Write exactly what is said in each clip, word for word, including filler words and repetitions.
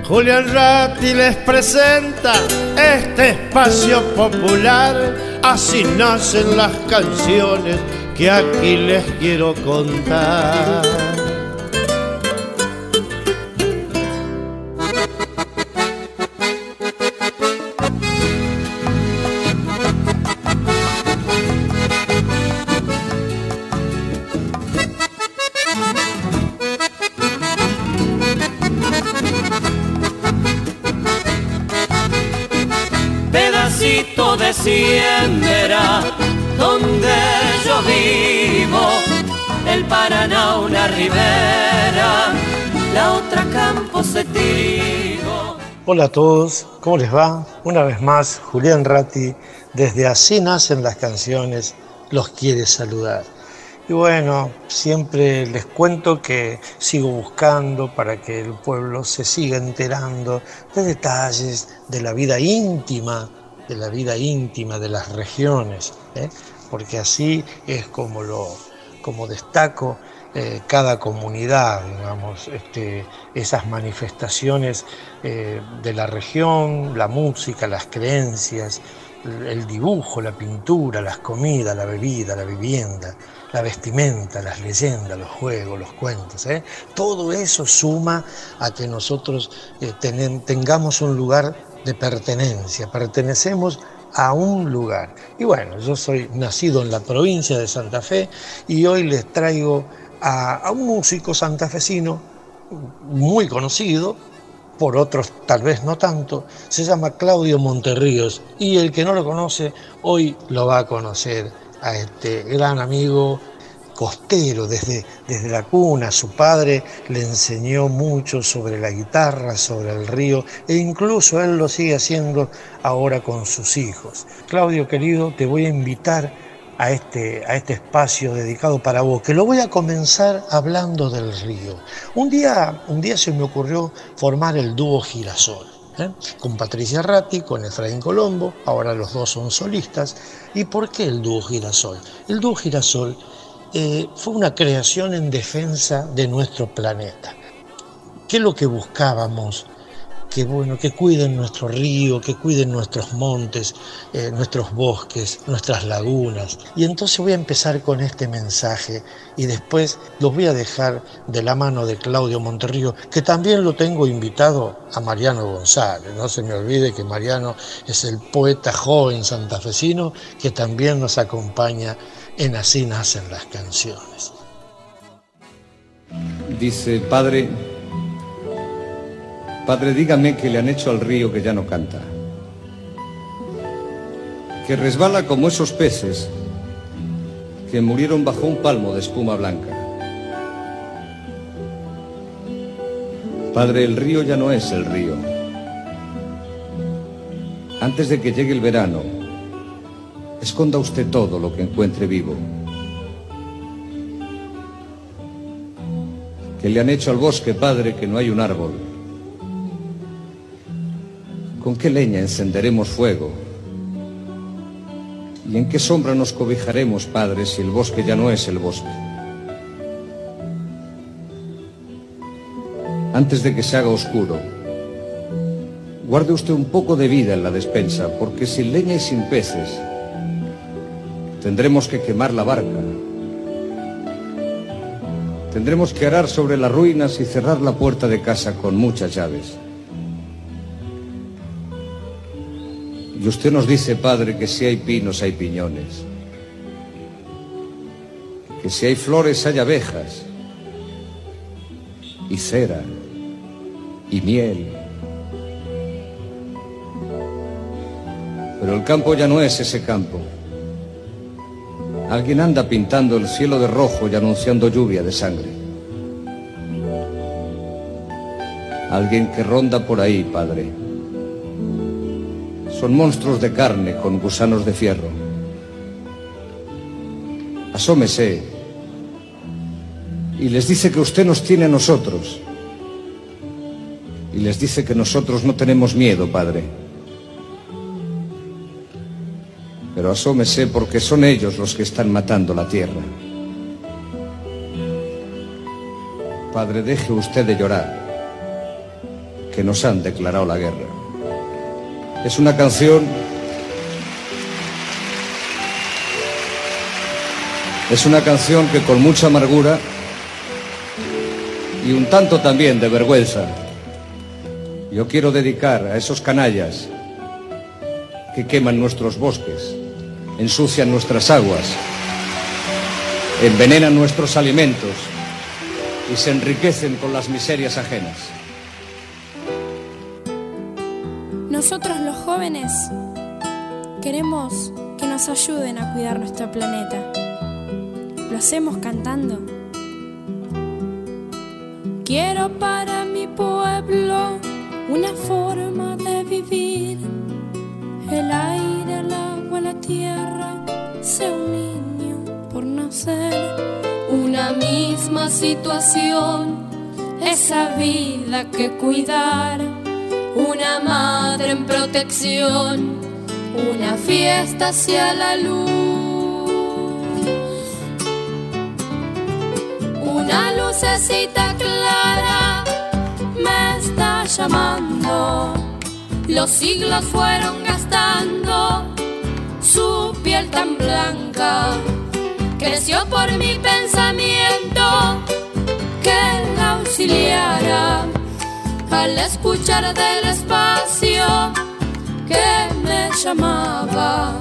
Julián Ratti les presenta este espacio popular. Así nacen las canciones que aquí les quiero contar. Pedacito de siembra donde yo vivo, el Paraná una ribera, la otra campo setivo. Hola a todos, ¿cómo les va? Una vez más, Julián Ratti, desde Así Nacen las Canciones, los quiere saludar. Y bueno, siempre les cuento que sigo buscando para que el pueblo se siga enterando de detalles de la vida íntima, de la vida íntima de las regiones, ¿eh? Porque así es como, lo, como destaco eh, cada comunidad, digamos, este, esas manifestaciones eh, de la región, la música, las creencias, el dibujo, la pintura, las comidas, la bebida, la vivienda, la vestimenta, las leyendas, los juegos, los cuentos, ¿eh? Todo eso suma a que nosotros eh, ten, tengamos un lugar de pertenencia, pertenecemos a un lugar. Y bueno, yo soy nacido en la provincia de Santa Fe y hoy les traigo a, a un músico santafesino muy conocido, por otros tal vez no tanto, se llama Claudio Monterríos, y el que no lo conoce hoy lo va a conocer, a este gran amigo costero desde, desde la cuna. Su padre le enseñó mucho sobre la guitarra, sobre el río, e incluso él lo sigue haciendo ahora con sus hijos. Claudio querido, te voy a invitar a este, a este espacio dedicado para vos, que lo voy a comenzar hablando del río. Un día, un día se me ocurrió formar el dúo Girasol, ¿eh? Con Patricia Ratti, con Efraín Colombo, ahora los dos son solistas. ¿Y por qué el dúo Girasol? El dúo Girasol eh, fue una creación en defensa de nuestro planeta. ¿Qué es lo que buscábamos? Que, bueno, que cuiden nuestro río, que cuiden nuestros montes, eh, nuestros bosques, nuestras lagunas. Y entonces voy a empezar con este mensaje y después los voy a dejar de la mano de Claudio Monterríos, que también lo tengo invitado a Mariano González. No se me olvide que Mariano es el poeta joven santafesino que también nos acompaña en Así Nacen las Canciones. Dice, padre... Padre, dígame qué le han hecho al río que ya no canta, que resbala como esos peces que murieron bajo un palmo de espuma blanca. Padre, el río ya no es el río. Antes de que llegue el verano, esconda usted todo lo que encuentre vivo. ¿Qué le han hecho al bosque, padre, que no hay un árbol? ¿Con qué leña encenderemos fuego? ¿Y en qué sombra nos cobijaremos, padre, si el bosque ya no es el bosque? Antes de que se haga oscuro, guarde usted un poco de vida en la despensa, porque sin leña y sin peces tendremos que quemar la barca. Tendremos que arar sobre las ruinas y cerrar la puerta de casa con muchas llaves. Y usted nos dice, padre, que si hay pinos hay piñones, que si hay flores hay abejas, y cera, y miel. Pero el campo ya no es ese campo. Alguien anda pintando el cielo de rojo y anunciando lluvia de sangre. Alguien que ronda por ahí, padre. Son monstruos de carne con gusanos de fierro. Asómese y les dice que usted nos tiene a nosotros. Y les dice que nosotros no tenemos miedo, padre. Pero asómese porque son ellos los que están matando la tierra. Padre, deje usted de llorar. que nos han declarado la guerra. Es una canción, es una canción que con mucha amargura y un tanto también de vergüenza, yo quiero dedicar a esos canallas que queman nuestros bosques, ensucian nuestras aguas, envenenan nuestros alimentos y se enriquecen con las miserias ajenas. Nosotros los jóvenes queremos que nos ayuden a cuidar nuestro planeta. Lo hacemos cantando. Quiero para mi pueblo una forma de vivir. El aire, el agua, la tierra, sea un niño por nacer. Una misma situación, esa vida que cuidar. Una madre en protección, una fiesta hacia la luz. Una lucecita clara me está llamando. Los siglos fueron gastando su piel tan blanca. Creció por mi pensamiento que la auxiliara. Al escuchar del espacio que me llamabas.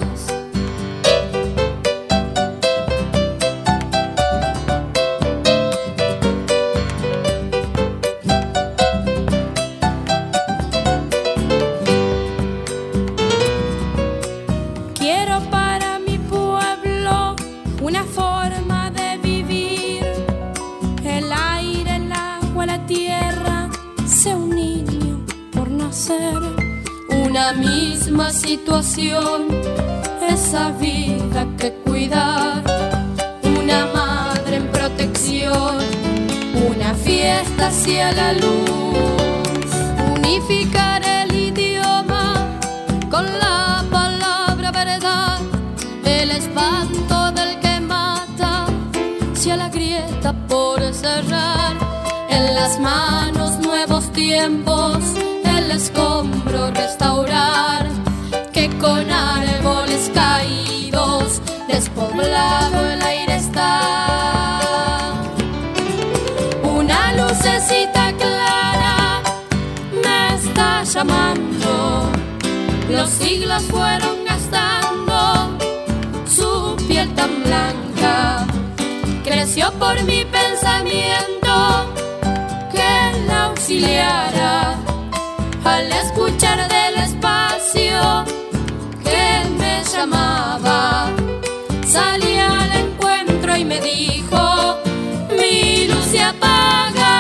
Quiero para mi pueblo una forma de vivir. El aire, el agua, la tierra, sea un niño por nacer. Una misma situación, esa vida que cuidar. Una madre en protección, una fiesta hacia la luz. Unificar el idioma con la palabra verdad. El espanto del que mata, si a la grieta por cerrar. En las manos nuevos tiempos, el escombro restaurar, que con árboles caídos, despoblado el aire está. Una lucecita clara me está llamando. Los siglos fueron gastando su piel tan blanca. Creció por mi pensamiento que la auxiliara. Al escuchar del espacio que me llamaba, salí al encuentro y me dijo: mi luz se apaga.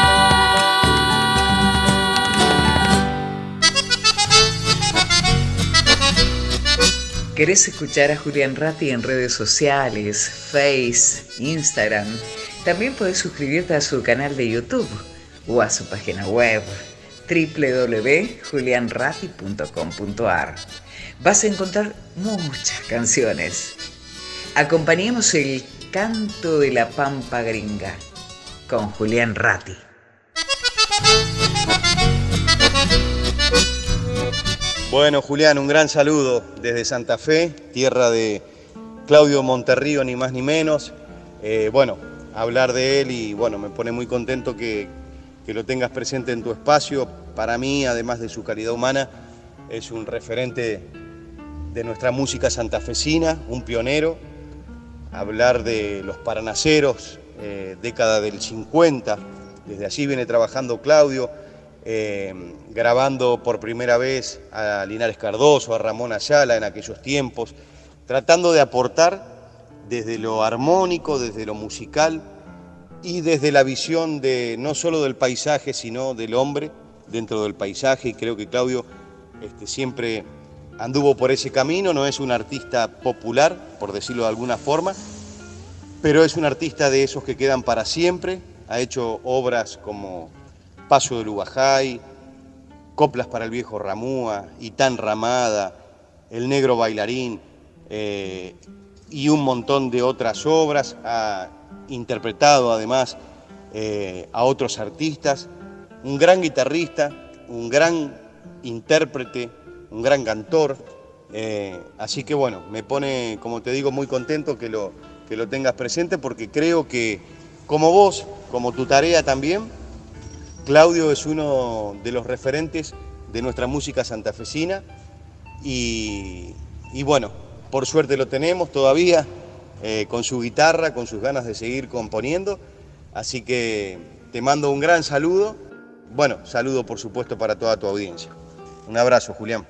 ¿Querés escuchar a Julián Ratti en redes sociales, Face, Instagram? También podés suscribirte a su canal de YouTube o a su página web doble u doble u doble u punto julian ratti punto com punto a r. Vas a encontrar muchas canciones. Acompañemos el canto de la pampa gringa con Julián Ratti. Bueno, Julián, un gran saludo desde Santa Fe, tierra de Claudio Monterrío, ni más ni menos. Eh, bueno, hablar de él y bueno, me pone muy contento que, que lo tengas presente en tu espacio. Para mí, además de su calidad humana, es un referente de nuestra música santafesina, un pionero. Hablar de los Paranaceros, eh, década del cincuenta, desde allí viene trabajando Claudio, eh, grabando por primera vez a Linares Cardoso, a Ramón Ayala en aquellos tiempos, tratando de aportar desde lo armónico, desde lo musical y desde la visión de no solo del paisaje, sino del hombre dentro del paisaje. Y creo que Claudio este, siempre anduvo por ese camino. No es un artista popular, por decirlo de alguna forma, pero es un artista de esos que quedan para siempre. Ha hecho obras como Paso del Ubajay, Coplas para el Viejo Ramúa, Itán Ramada, El Negro Bailarín, eh, y un montón de otras obras. Ha interpretado además eh, a otros artistas. Un gran guitarrista un gran intérprete, un gran cantor, eh, así que bueno, me pone, como te digo, muy contento que lo, que lo tengas presente, porque creo que como vos, como tu tarea también, Claudio es uno de los referentes de nuestra música santafesina y, y bueno, por suerte lo tenemos todavía, eh, con su guitarra, con sus ganas de seguir componiendo, así que te mando un gran saludo, bueno, saludo por supuesto para toda tu audiencia. Un abrazo, Julián.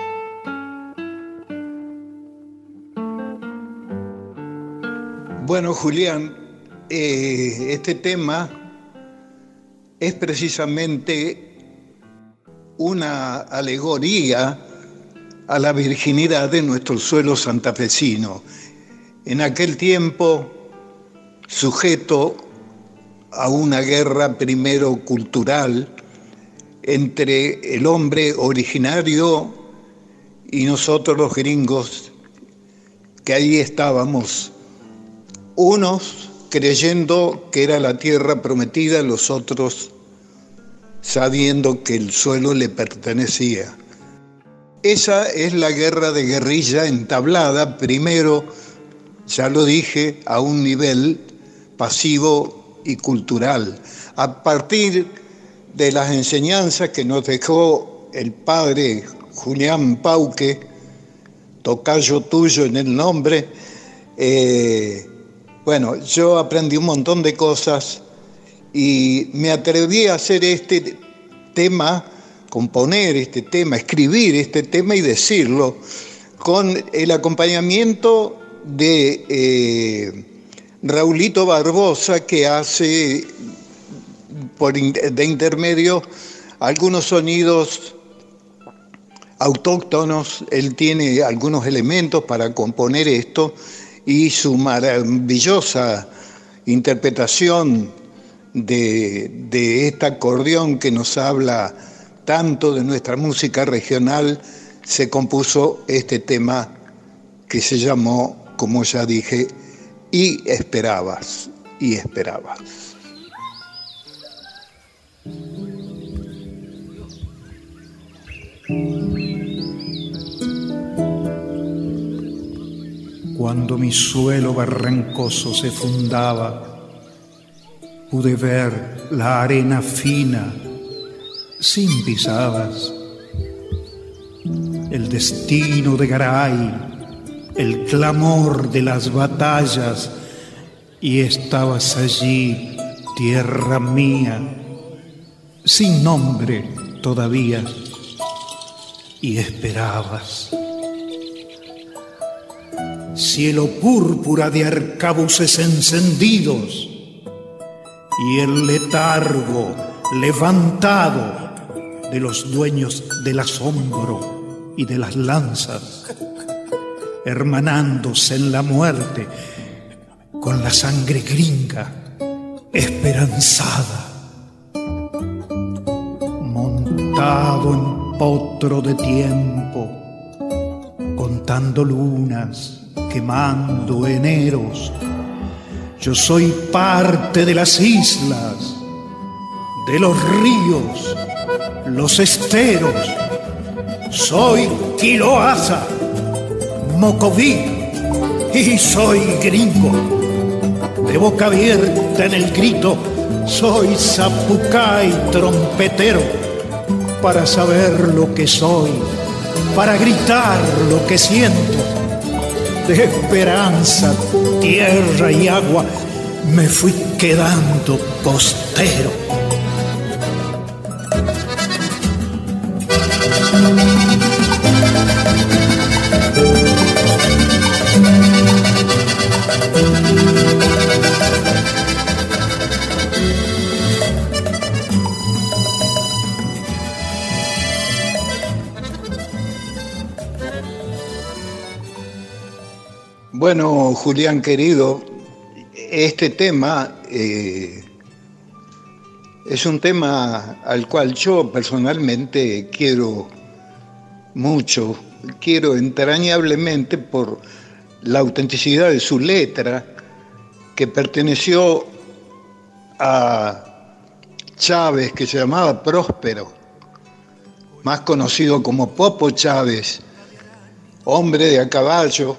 Bueno, Julián, eh, este tema es precisamente una alegoría a la virginidad de nuestro suelo santafesino. En aquel tiempo, sujeto a una guerra primero cultural entre el hombre originario y nosotros los gringos, que ahí estábamos, unos creyendo que era la tierra prometida, los otros sabiendo que el suelo le pertenecía. Esa es la guerra de guerrilla entablada, primero, ya lo dije, a un nivel pasivo y cultural. A partir de las enseñanzas que nos dejó el padre Julián Pauque, tocayo tuyo en el nombre, eh, bueno, yo aprendí un montón de cosas y me atreví a hacer este tema, componer este tema, escribir este tema y decirlo con el acompañamiento de eh, Raulito Barbosa, que hace por de intermedio algunos sonidos autóctonos. Él tiene algunos elementos para componer esto y su maravillosa interpretación de, de este acordeón que nos habla tanto de nuestra música regional, se compuso este tema que se llamó, como ya dije, Y esperabas, y esperabas. Cuando mi suelo barrancoso se fundaba, pude ver la arena fina, sin pisadas, el destino de Garay, el clamor de las batallas, y estabas allí, tierra mía, sin nombre todavía, y esperabas. Cielo púrpura de arcabuces encendidos, y el letargo levantado de los dueños del asombro y de las lanzas, hermanándose en la muerte con la sangre gringa esperanzada, montado en potro de tiempo, contando lunas, quemando eneros. Yo soy parte de las islas, de los ríos, los esteros. Soy Quiloaza, Mocoví, y soy gringo. De boca abierta en el grito, soy zapucay trompetero. Para saber lo que soy, para gritar lo que siento, de esperanza, tierra y agua, me fui quedando costero. Bueno, Julián querido, este tema eh, es un tema al cual yo personalmente quiero mucho, quiero entrañablemente por la autenticidad de su letra, que perteneció a Chávez, que se llamaba Próspero, más conocido como Popo Chávez, hombre de a caballo,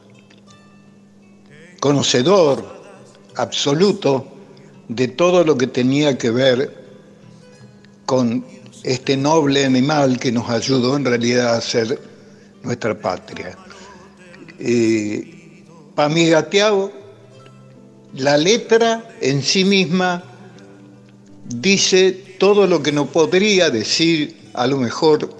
conocedor absoluto de todo lo que tenía que ver con este noble animal que nos ayudó en realidad a ser nuestra patria. Eh, Para mí, Gateao, la letra en sí misma dice todo lo que no podría decir a lo mejor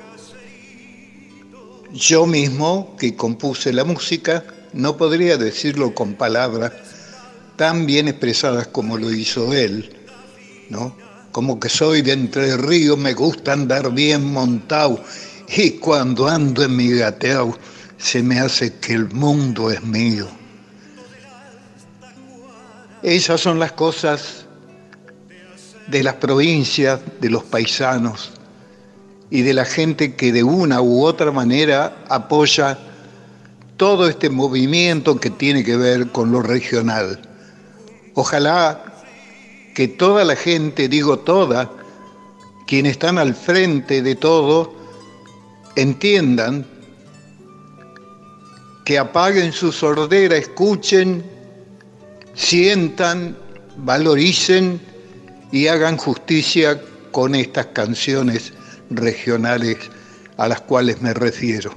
yo mismo, que compuse la música, no podría decirlo con palabras tan bien expresadas como lo hizo él, ¿no? Como que soy de Entre Ríos, me gusta andar bien montado, y cuando ando en mi gateao se me hace que el mundo es mío. Esas son las cosas de las provincias, de los paisanos y de la gente que de una u otra manera apoya todo este movimiento que tiene que ver con lo regional. Ojalá que toda la gente, digo toda, quienes están al frente de todo, entiendan, que apaguen su sordera, escuchen, sientan, valoricen y hagan justicia con estas canciones regionales a las cuales me refiero.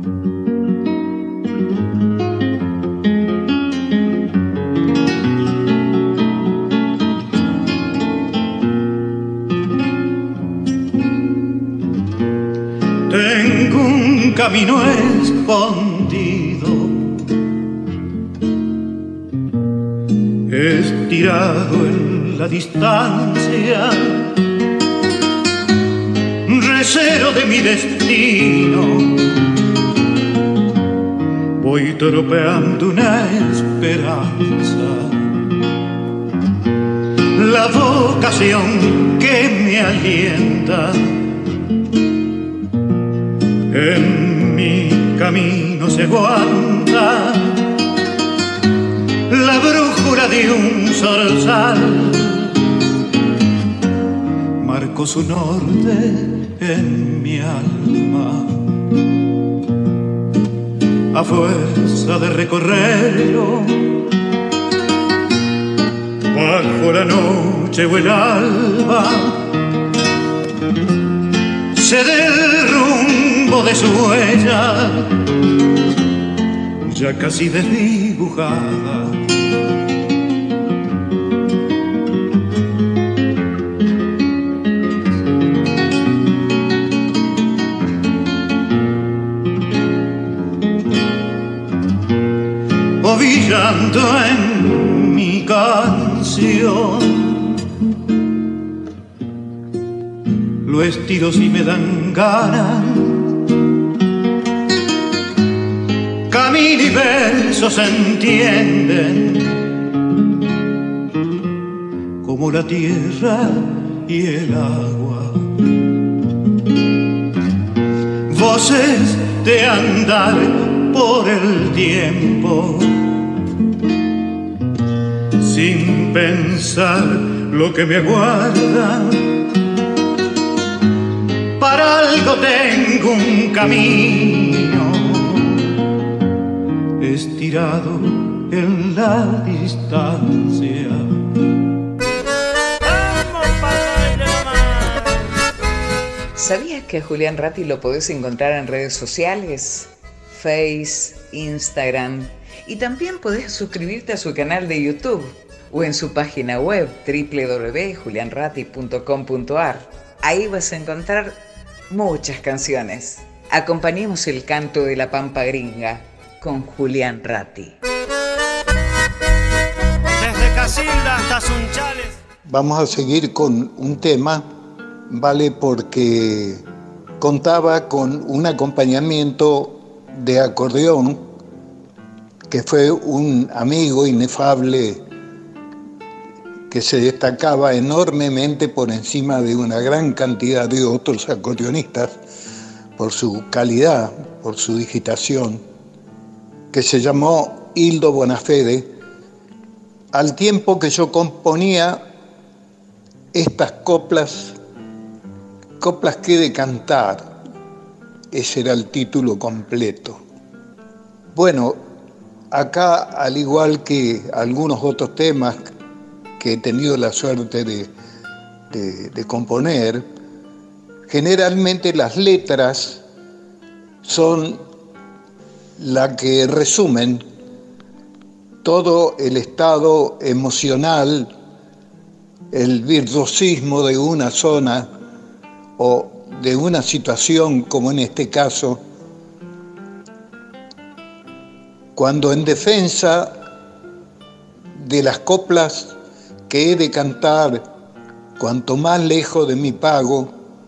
Tengo un camino escondido, estirado en la distancia, recero de mi destino. Voy tropeando una esperanza, la vocación que me alienta. En mi camino se aguanta la brújula de un zorzal, marco su norte en mi alma. A fuerza de recorrerlo, bajo la noche o el alba, sé del rumbo de su huella, ya casi desdibujada. Ovillando en mi canción, lo estiro si me dan ganas, camino y verso se entienden como la tierra y el agua, voces de andar por el tiempo, sin pensar lo que me aguarda. Para algo tengo un camino estirado en la distancia. ¿Sabías que a Julián Ratti lo podés encontrar en redes sociales? Face, Instagram, y también podés suscribirte a su canal de YouTube o en su página web doble u doble u doble u punto julian ratti punto com punto a r. Ahí vas a encontrar muchas canciones. Acompañemos el canto de la Pampa Gringa con Julián Ratti. Desde Casilda hasta Sunchales. Vamos a seguir con un tema, vale, porque contaba con un acompañamiento de acordeón que fue un amigo inefable que se destacaba enormemente por encima de una gran cantidad de otros acordeonistas por su calidad, por su digitación, que se llamó Hildo Bonafede, al tiempo que yo componía estas coplas, coplas que he de cantar, ese era el título completo. Bueno, acá, al igual que algunos otros temas que he tenido la suerte de, de, de componer, generalmente las letras son las que resumen todo el estado emocional, el virtuosismo de una zona o de una situación, como en este caso, cuando en defensa de las coplas que he de cantar, cuanto más lejos de mi pago,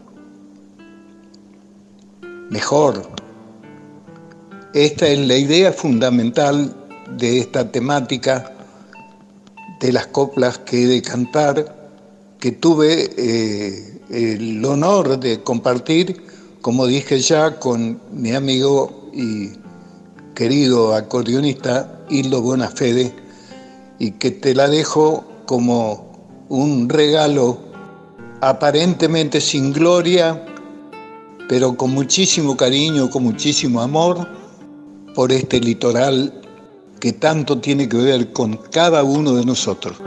mejor. Esta es la idea fundamental de esta temática de las coplas que he de cantar, que tuve eh, el honor de compartir, como dije ya, con mi amigo y querido acordeonista Hildo Bonafede, y que te la dejo como un regalo aparentemente sin gloria, pero con muchísimo cariño, con muchísimo amor por este litoral que tanto tiene que ver con cada uno de nosotros.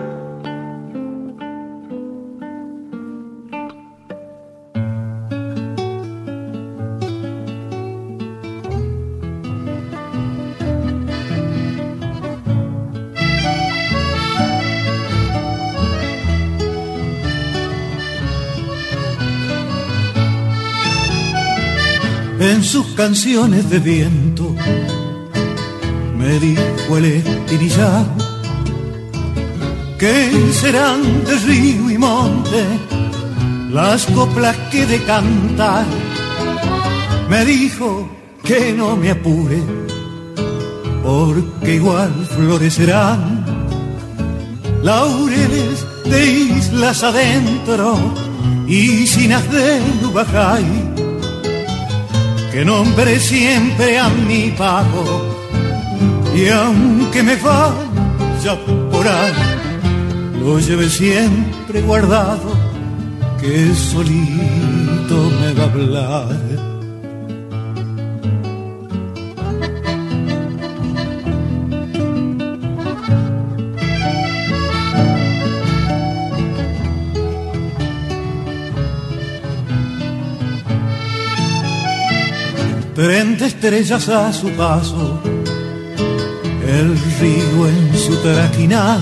En sus canciones de viento me dijo el espinillar que serán de río y monte las coplas que he de cantar. Me dijo que no me apure porque igual florecerán laureles de islas adentro y cinas de Lubajay, que nombre siempre a mi pago, y aunque me vaya por ahí, lo lleve siempre guardado, que solito me va a hablar. Treinta estrellas a su paso, el río en su traquinar,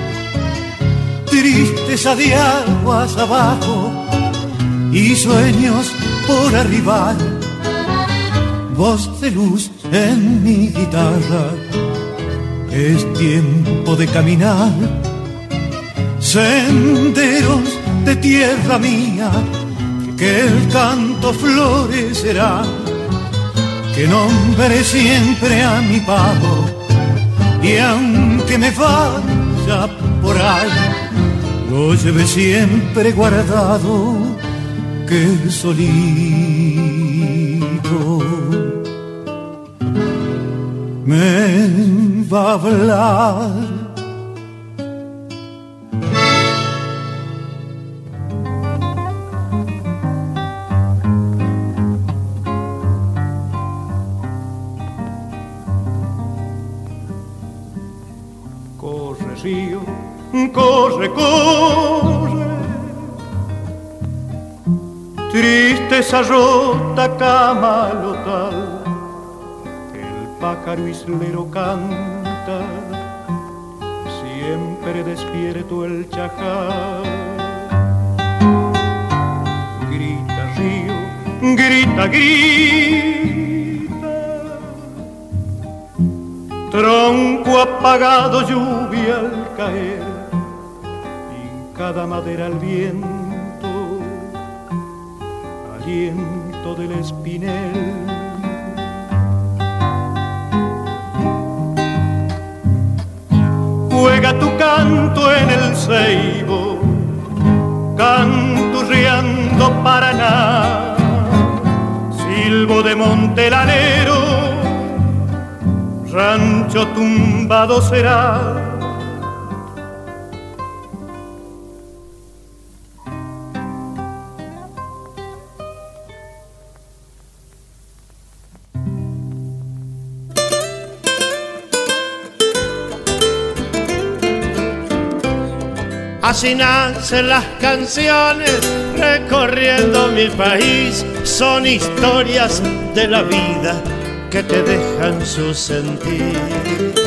tristeza de aguas abajo y sueños por arribar, voz de luz en mi guitarra, es tiempo de caminar, senderos de tierra mía, que el canto florecerá, que nombre siempre a mi pago, y aunque me vaya por ahí, lo lleve siempre guardado, que solito me va a hablar. Corre, corre, tristeza rota camalotal, el pájaro islero canta, siempre despierto el chajá. Grita río, grita, grita, tronco apagado, lluvia al caer, cada madera al viento, aliento del espinel. Juega tu canto en el ceibo, canturreando Paraná, silbo de montelanero, rancho tumbado será. Así nacen las canciones recorriendo mi país. Son historias de la vida que te dejan su sentir.